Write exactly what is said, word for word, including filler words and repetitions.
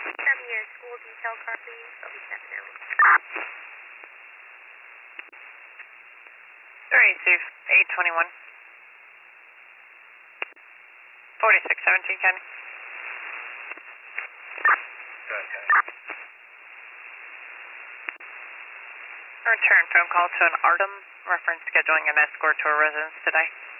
Send me a school detail car, please. I'll be stepping out. Three two eight twenty one. Forty six seventeen County. Return phone call to an Artem, reference scheduling an escort to a residence today.